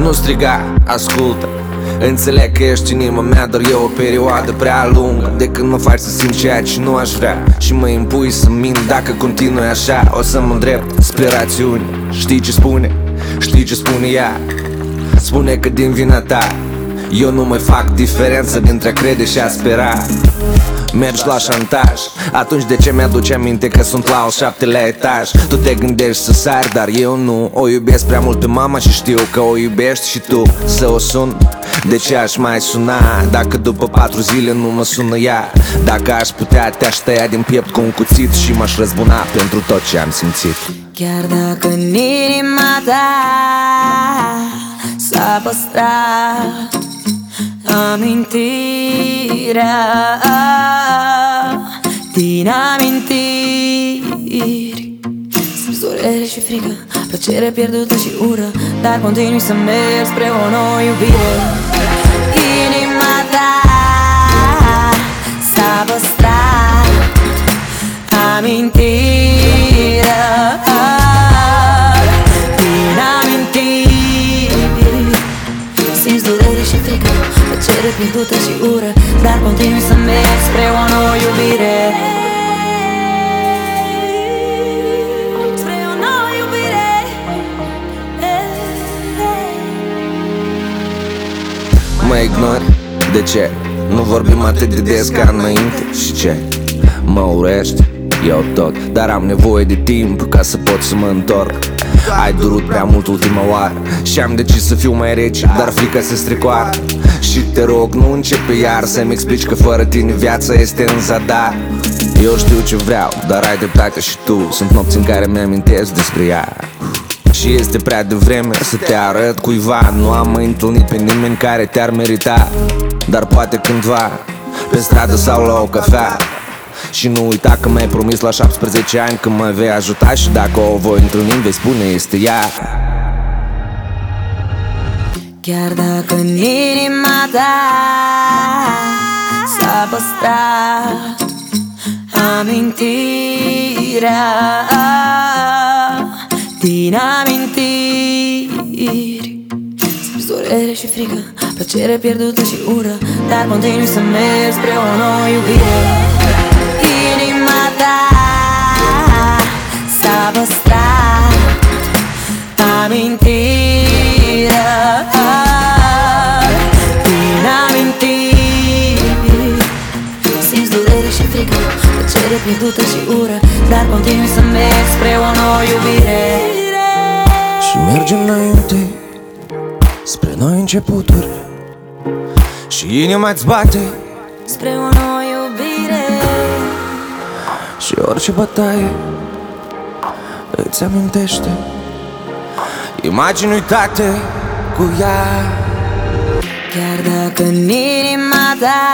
Nu striga, ascultă. Înțeleg că ești inima mea, dar e o perioadă prea lungă de când mă faci să simt ceea ce nu aș vrea și mă impui să mint. Dacă continui așa, o să mă îndrept spre rațiune. Știi ce spune? Știi ce spune ea? Spune că din vina ta eu nu mai fac diferență dintre a crede și a spera. Mergi la șantaj, atunci de ce mi-aduce aminte că sunt la al 7-lea etaj? Tu te gândești să sari, dar eu nu. O iubesc prea mult pe mama și știu că o iubești și tu. Să o sun? De ce aș mai suna dacă după 4 zile nu mă sună ea? Dacă aș putea, te-aș tăia din piept cu un cuțit și m-aș răzbuna pentru tot ce am simțit. Chiar dacă în inima ta s-a păstrat amintirea din amintiri, simți durere și frică, plăcere pierdută și ură, dar continui să mergi spre o nouă iubire. Inima ta s-a păstrat amintirea din amintiri, simți durere și frică, plăcere pierdută și ură, dar continui să mergi spre o nouă iubire. Spre o nouă iubire. Mă ignori? De ce? Nu vorbim atât de des ca înainte? Și ce? Mă urești? Eu tot, dar am nevoie de timp ca să pot să mă întorc. Ai durut prea mult ultima oară și am decis să fiu mai rece, dar frica se strecoară. Și te rog, nu începe iar să-mi explici că fără tine viața este în zadar. Eu știu ce vreau, dar ai dreptate și tu. Sunt nopți în care mi-amintesc despre ea și este prea devreme să te arăt cuiva. Nu am mai întâlnit pe nimeni care te-ar merita, dar poate cândva, pe stradă sau la o cafea. Și nu uita că mi-ai promis la 17 ani că mă vei ajuta și dacă o voi întâlni vei spune este ea. Chiar dacă în inima ta s-a păstrat amintirea din amintiri, simți durere și frică, plăcere pierdută și ură, dar continui să mergi spre o nouă iubire. Inima ta s-a păstrat amintirea din amintiri, simți durere și frică, plăcere pierdută și ură, dar continui să mergi spre o nouă iubire. Și mergem înainte spre noi începuturi și inima-ți bate spre o nouă iubire. Și orice bătaie îți amintește imagini uitate cu ea. Chiar dacă în inima ta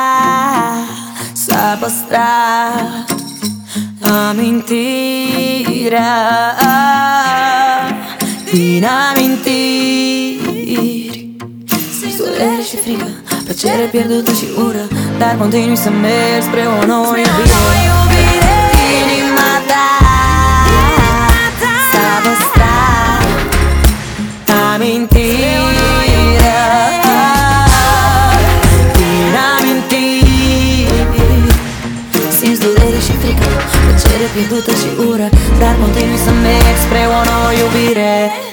s-a păstrat amintirea din amintiri, simți durere și frică, plăcere pierdută și ură, dar continui să mergi spre o nouă iubire. Inima ta s-a păstrat amintirea din amintiri, simți durere și frică, plăcere pierdută și ură, dar continui să mergi spre o nouă iubire.